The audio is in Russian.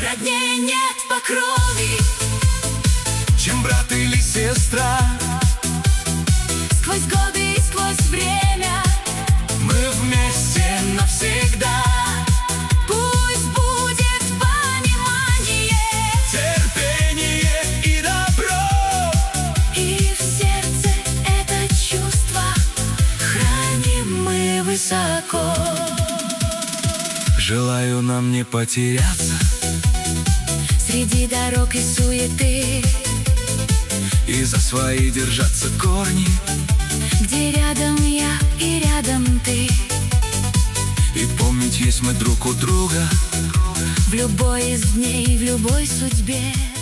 Роднее нет по крови, чем брат или сестра. сквозь годы и сквозь время Мы вместе навсегда. пусть будет понимание Терпение и добро. и в сердце это чувство храним мы высоко. Желаю нам не потеряться Среди дорог и суеты, и за свои держаться корни, где рядом я и рядом ты, и помнить есть мы друг у друга в любой из дней, в любой судьбе.